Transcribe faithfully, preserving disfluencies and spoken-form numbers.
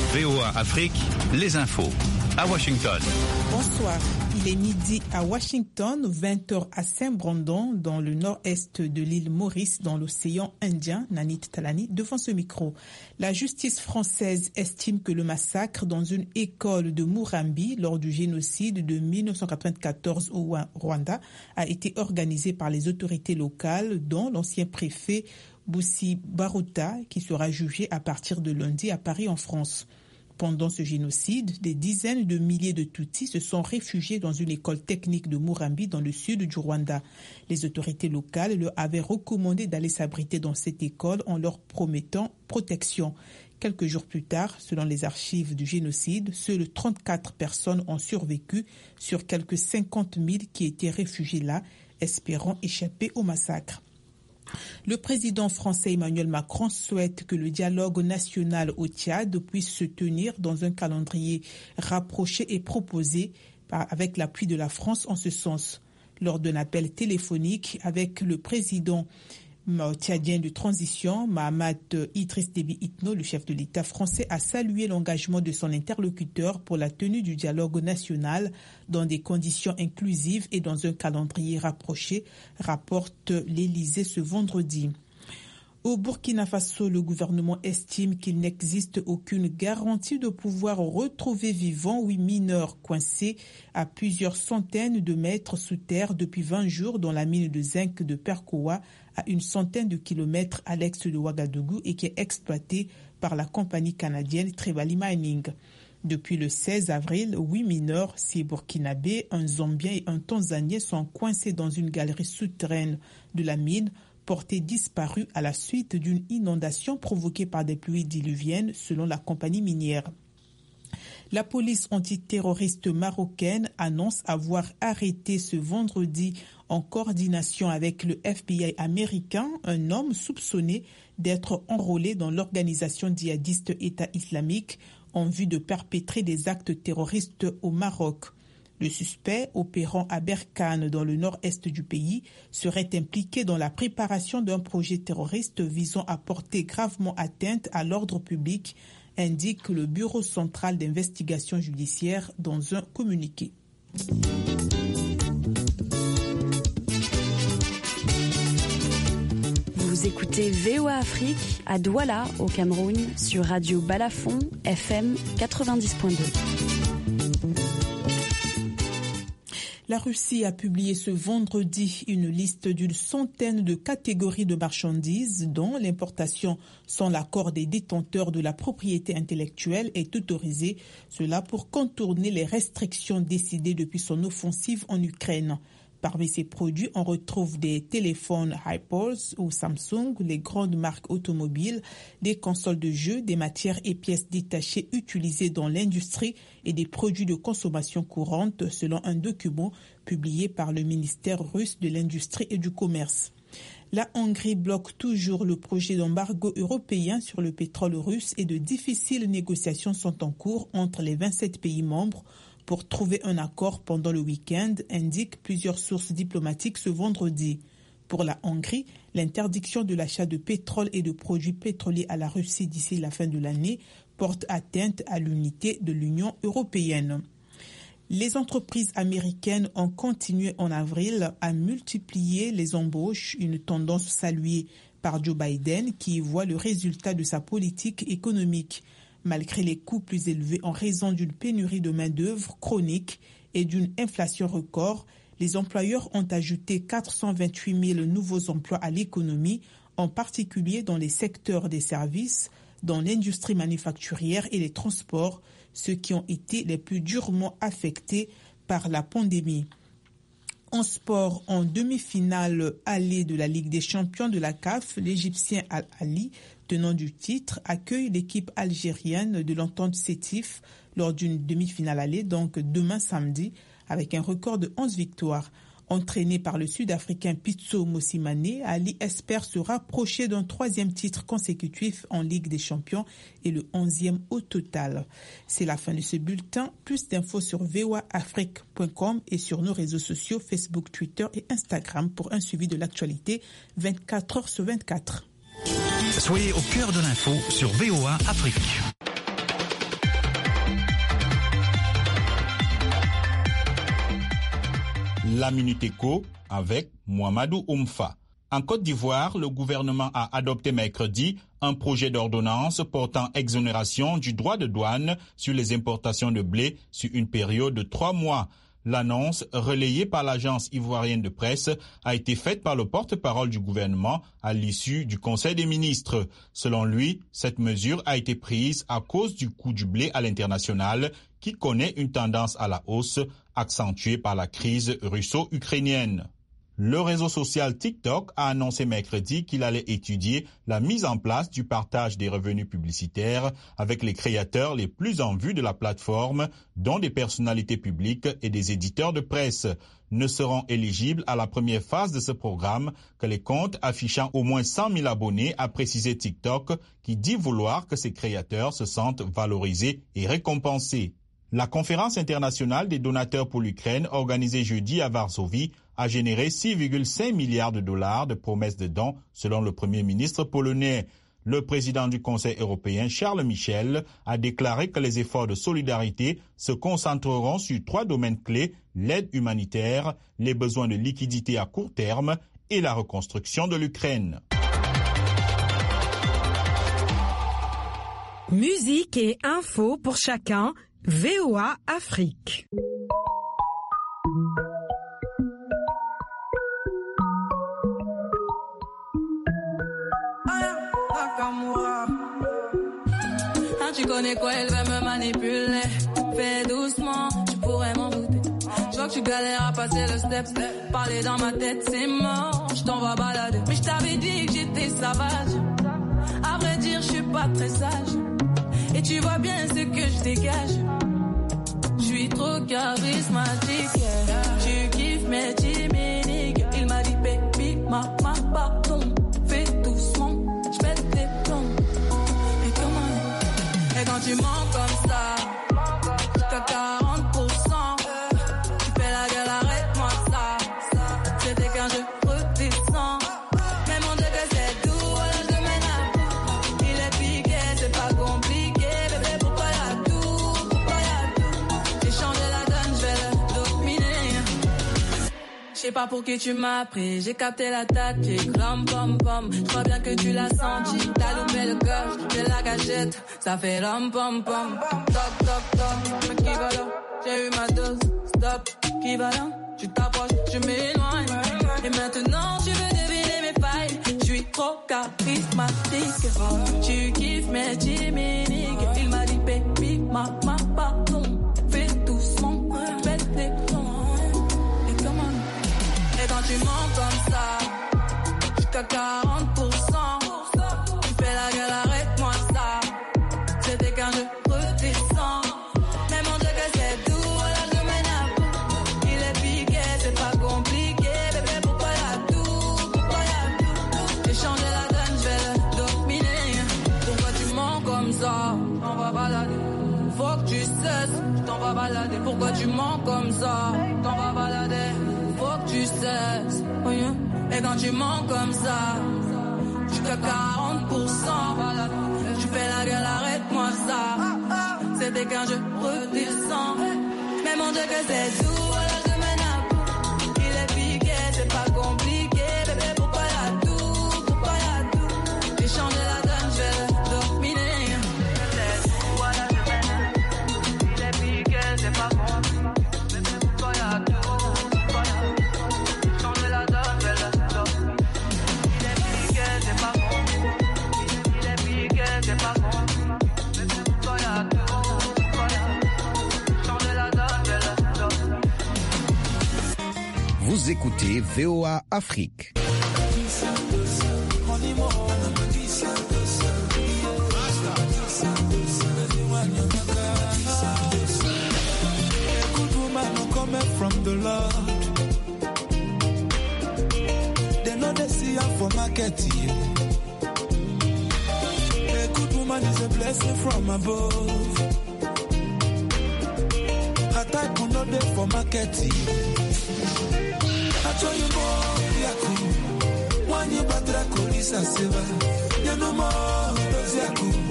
V O A Afrique, les infos à Washington. Bonsoir, il est midi à Washington, vingt heures à Saint-Brandon, dans le nord-est de l'île Maurice, dans l'océan Indien. Nanit Talani devant ce micro. La justice française estime que le massacre dans une école de Murambi lors du génocide de mille neuf cent quatre-vingt-quatorze au Rwanda a été organisé par les autorités locales, dont l'ancien préfet Boussi Baruta, qui sera jugé à partir de lundi à Paris en France. Pendant ce génocide, des dizaines de milliers de Tutsis se sont réfugiés dans une école technique de Murambi dans le sud du Rwanda. Les autorités locales leur avaient recommandé d'aller s'abriter dans cette école en leur promettant protection. Quelques jours plus tard, selon les archives du génocide, seules trente-quatre personnes ont survécu sur quelques cinquante mille qui étaient réfugiés là, espérant échapper au massacre. Le président français Emmanuel Macron souhaite que le dialogue national au Tchad puisse se tenir dans un calendrier rapproché et proposé par, avec l'appui de la France en ce sens. Lors d'un appel téléphonique avec le président tchadien de transition, Mahamat Idriss Déby Itno, le chef de l'État français, a salué l'engagement de son interlocuteur pour la tenue du dialogue national dans des conditions inclusives et dans un calendrier rapproché, rapporte l'Élysée ce vendredi. Au Burkina Faso, le gouvernement estime qu'il n'existe aucune garantie de pouvoir retrouver vivants huit mineurs coincés à plusieurs centaines de mètres sous terre depuis vingt jours dans la mine de zinc de Perkowa, à une centaine de kilomètres à l'est de Ouagadougou et qui est exploitée par la compagnie canadienne Trevali Mining. Depuis le seize avril, huit mineurs, six burkinabés, un zambien et un tanzanien sont coincés dans une galerie souterraine de la mine, portés disparus à la suite d'une inondation provoquée par des pluies diluviennes, selon la compagnie minière. La police antiterroriste marocaine annonce avoir arrêté ce vendredi, en coordination avec le F B I américain, un homme soupçonné d'être enrôlé dans l'organisation djihadiste État islamique en vue de perpétrer des actes terroristes au Maroc. Le suspect, opérant à Berkane dans le nord-est du pays, serait impliqué dans la préparation d'un projet terroriste visant à porter gravement atteinte à l'ordre public, indique le Bureau central d'investigation judiciaire dans un communiqué. Vous écoutez V O A Afrique à Douala, au Cameroun, sur Radio Balafon, F M quatre-vingt-dix point deux. La Russie a publié ce vendredi une liste d'une centaine de catégories de marchandises dont l'importation sans l'accord des détenteurs de la propriété intellectuelle est autorisée, cela pour contourner les restrictions décidées depuis son offensive en Ukraine. Parmi ces produits, on retrouve des téléphones Hypers ou Samsung, les grandes marques automobiles, des consoles de jeux, des matières et pièces détachées utilisées dans l'industrie et des produits de consommation courante, selon un document publié par le ministère russe de l'Industrie et du Commerce. La Hongrie bloque toujours le projet d'embargo européen sur le pétrole russe et de difficiles négociations sont en cours entre les vingt-sept pays membres pour trouver un accord pendant le week-end, indiquent plusieurs sources diplomatiques ce vendredi. Pour la Hongrie, l'interdiction de l'achat de pétrole et de produits pétroliers à la Russie d'ici la fin de l'année porte atteinte à l'unité de l'Union européenne. Les entreprises américaines ont continué en avril à multiplier les embauches, une tendance saluée par Joe Biden qui voit le résultat de sa politique économique. Malgré les coûts plus élevés en raison d'une pénurie de main-d'œuvre chronique et d'une inflation record, les employeurs ont ajouté quatre cent vingt-huit mille nouveaux emplois à l'économie, en particulier dans les secteurs des services, dans l'industrie manufacturière et les transports, ceux qui ont été les plus durement affectés par la pandémie. En sport, en demi-finale allée de la Ligue des champions de la C A F, l'Égyptien Al Ahly, tenant du titre, accueille l'équipe algérienne de l'Entente Sétif lors d'une demi-finale allée, donc demain samedi, avec un record de onze victoires. Entraîné par le Sud-Africain Pitso Mosimane, Ali espère se rapprocher d'un troisième titre consécutif en Ligue des Champions et le onzième au total. C'est la fin de ce bulletin. Plus d'infos sur v o a afrique point com et sur nos réseaux sociaux Facebook, Twitter et Instagram pour un suivi de l'actualité vingt-quatre heures sur vingt-quatre. Soyez au cœur de l'info sur V O A Afrique. La Minute Éco avec Mouamadou Oumfa. En Côte d'Ivoire, le gouvernement a adopté mercredi un projet d'ordonnance portant exonération du droit de douane sur les importations de blé sur une période de trois mois. L'annonce, relayée par l'agence ivoirienne de presse, a été faite par le porte-parole du gouvernement à l'issue du Conseil des ministres. Selon lui, cette mesure a été prise à cause du coût du blé à l'international qui connaît une tendance à la hausse accentuée par la crise russo-ukrainienne. Le réseau social TikTok a annoncé mercredi qu'il allait étudier la mise en place du partage des revenus publicitaires avec les créateurs les plus en vue de la plateforme, dont des personnalités publiques et des éditeurs de presse. Ne seront éligibles à la première phase de ce programme que les comptes affichant au moins cent mille abonnés, a précisé TikTok, qui dit vouloir que ses créateurs se sentent valorisés et récompensés. La conférence internationale des donateurs pour l'Ukraine, organisée jeudi à Varsovie, a généré six virgule cinq milliards de dollars de promesses de dons, selon le Premier ministre polonais. Le président du Conseil européen, Charles Michel, a déclaré que les efforts de solidarité se concentreront sur trois domaines clés: l'aide humanitaire, les besoins de liquidité à court terme et la reconstruction de l'Ukraine. Musique et infos pour chacun, V O A Afrique. Ah, tu connais quoi, elle va me manipuler. Fais doucement, tu pourrais m'en douter. Je vois que tu galères à passer le step. Parler dans ma tête, c'est mort. Je t'en vais balader. Mais je t'avais dit que j'étais sauvage. À vrai dire, je suis pas très sage. Et tu vois bien ce que je dégage. Je suis trop charismatique. Yeah. Tu kiffes mes timides. Il m'a dit baby, ma ma pardon. Fais doucement, je pète tes plombs. Et comment? Et quand tu mens comme ça, t'as quarante pour cent. Tu fais la gueule, arrête-moi ça. C'était quand je redescends. Mais mon Dieu que c'est doux, alors je mène à bout. Il est piqué, c'est pas compliqué. Bébé, pourquoi y'a tout? Pourquoi y'a tout? J'ai changé la donne, je vais le dominer. Je sais pas pour qui tu m'as pris, j'ai capté la tactique. Ram pom pom, je crois bien que tu l'as senti. T'as loupé le coche, j'ai la gâchette. Ça fait ram pom pom. Toc toc toc, mais qui va là? J'ai eu ma dose, stop, qui va là? Tu t'approches, je m'éloigne. Et maintenant tu veux deviner mes failles. Je suis trop charismatique. Tu kiffes mes chimiques. Il m'a dit baby, ma ma pardon. Fais doucement, fais tes plombs. Et comment? Et quand tu mens comme ça, jusqu'à quarante pour cent. Tu fais la gueule, arrête-moi ça. C'était quand je redescends. Mais mon Dieu que c'est doux, alors je mène à bout. Il est piqué, c'est pas compliqué. Bébé, pourquoi y'a tout? Pourquoi y'a tout? J'ai changé la donne, je vais le dominer. Pourquoi tu mens comme ça? T'en vas balader. Faut que tu cesses, t'en vas balader. Pourquoi tu mens comme ça? T'en vas balader. Faut que tu cesses. Oh yeah. Et quand tu mens comme ça, jusqu'à quarante pour cent. Tu fais la gueule, arrête-moi ça. C'était quand je redescends. Mais mon Dieu que c'est doux, alors je mène à bout. Il est piqué, c'est pas compliqué. Bébé, pourquoi y'a tout? Pourquoi y'a tout? J'ai changé la donne, je vais le dominer. C'est doux, alors je mène à bout. Il est piqué, c'est pas compliqué. Bébé, pourquoi y'a tout? Pourquoi y'a tout? J'ai changé la donne, je vais le dominer. Il est piqué, c'est pas compliqué. Il est piqué, c'est pas compliqué. Vous écoutez V O A Afrique. From the Lord, they know they see her for market. A good woman is a blessing from above. Her type will not there for market. I told you more, Yaku. One you batra kolisa seva. You know more, those Yaku.